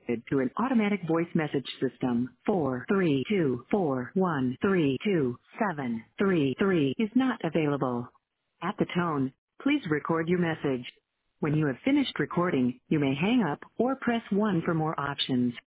to an automatic voice message system. 43241327733 is not available. At the tone, please record your message. When you have finished recording, you may hang up or press 1 for more options.